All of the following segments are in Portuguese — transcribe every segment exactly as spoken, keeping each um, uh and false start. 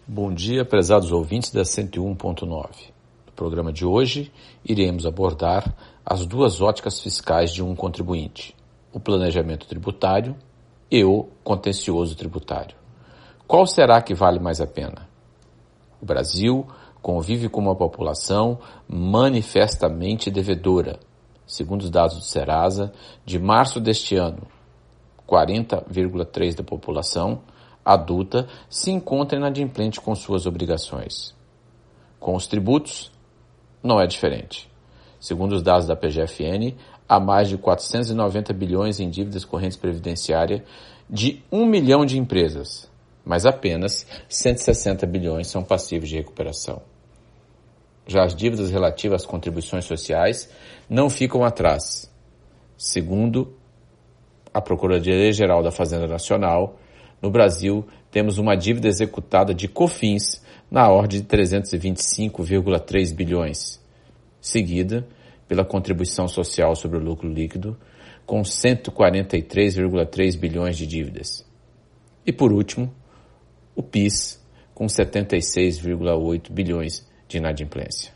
Bom dia, prezados ouvintes da cento e um ponto nove. No programa de hoje, iremos abordar as duas óticas fiscais de um contribuinte, o planejamento tributário e o contencioso tributário. Qual será que vale mais a pena? O Brasil convive com uma população manifestamente devedora. Segundo os dados do Serasa, de março deste ano, quarenta vírgula três por cento da população adulta se encontra inadimplente com suas obrigações. Com os tributos, não é diferente. Segundo os dados da P G F N, há mais de quatrocentos e noventa bilhões em dívidas correntes previdenciárias de um milhão de empresas, mas apenas cento e sessenta bilhões são passíveis de recuperação. Já as dívidas relativas às contribuições sociais não ficam atrás. Segundo a Procuradoria-Geral da Fazenda Nacional, no Brasil, temos uma dívida executada de COFINS na ordem de trezentos e vinte e cinco vírgula três bilhões, seguida pela contribuição social sobre o lucro líquido, com cento e quarenta e três vírgula três bilhões de dívidas. E, por último, o PIS, com setenta e seis vírgula oito bilhões de inadimplência.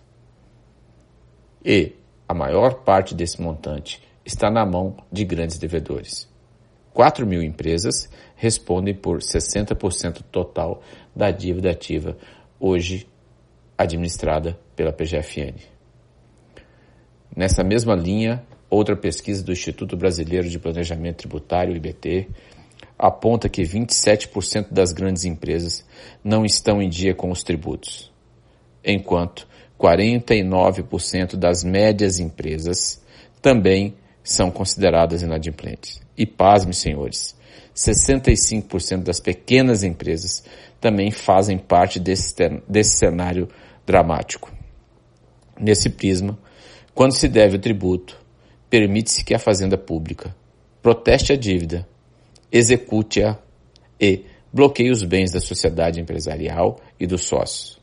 E a maior parte desse montante está na mão de grandes devedores. quatro mil empresas respondem por sessenta por cento total da dívida ativa, hoje administrada pela P G F N. Nessa mesma linha, outra pesquisa do Instituto Brasileiro de Planejamento Tributário, I B T, aponta que vinte e sete por cento das grandes empresas não estão em dia com os tributos, enquanto quarenta e nove por cento das médias empresas também são consideradas inadimplentes. E pasme, senhores, sessenta e cinco por cento das pequenas empresas também fazem parte desse, desse cenário dramático. Nesse prisma, quando se deve o tributo, permite-se que a Fazenda Pública proteste a dívida, execute-a e bloqueie os bens da sociedade empresarial e dos sócios.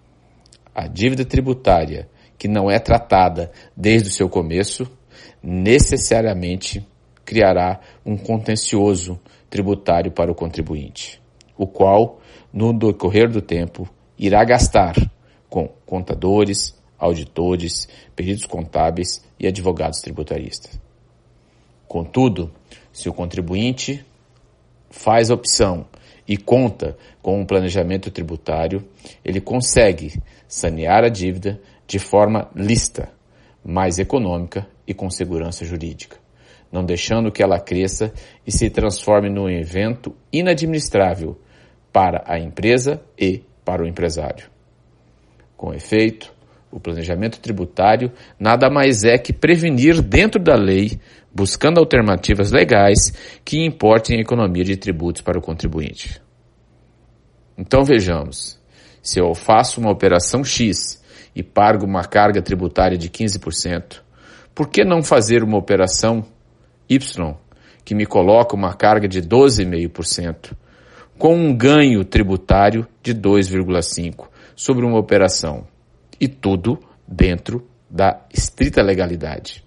A dívida tributária, que não é tratada desde o seu começo, necessariamente criará um contencioso tributário para o contribuinte, o qual, no decorrer do tempo, irá gastar com contadores, auditores, peritos contábeis e advogados tributaristas. Contudo, se o contribuinte faz a opção e conta com um planejamento tributário, ele consegue sanear a dívida de forma lícita, mais econômica e com segurança jurídica, não deixando que ela cresça e se transforme num evento inadministrável para a empresa e para o empresário. Com efeito, o planejamento tributário nada mais é que prevenir dentro da lei, buscando alternativas legais que importem a economia de tributos para o contribuinte. Então vejamos, se eu faço uma operação X e pago uma carga tributária de quinze por cento, por que não fazer uma operação Y, que me coloca uma carga de doze vírgula cinco por cento, com um ganho tributário de dois vírgula cinco por cento sobre uma operação, e tudo dentro da estrita legalidade.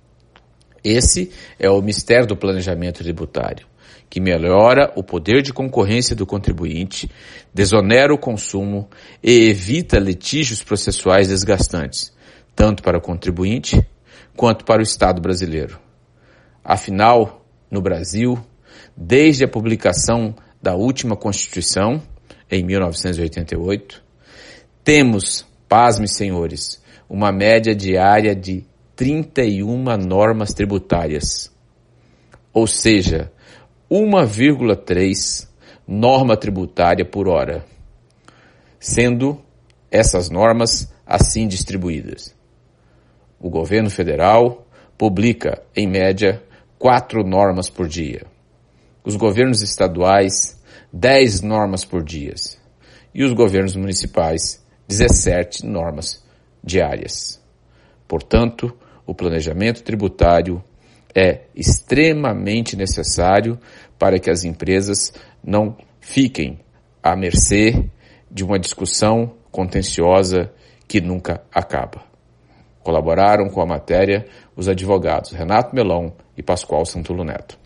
Esse é o mistério do planejamento tributário, que melhora o poder de concorrência do contribuinte, desonera o consumo e evita litígios processuais desgastantes, tanto para o contribuinte quanto para o Estado brasileiro. Afinal, no Brasil, desde a publicação da última Constituição, em mil novecentos e oitenta e oito, temos, pasme senhores, uma média diária de trinta e uma normas tributárias, ou seja, uma vírgula três norma tributária por hora, sendo essas normas assim distribuídas. O governo federal publica, em média, quatro normas por dia. Os governos estaduais, dez normas por dia. E os governos municipais, dezessete normas diárias. Portanto, o planejamento tributário é extremamente necessário para que as empresas não fiquem à mercê de uma discussão contenciosa que nunca acaba. Colaboraram com a matéria os advogados Renato Melão e Pascoal Santulo Neto.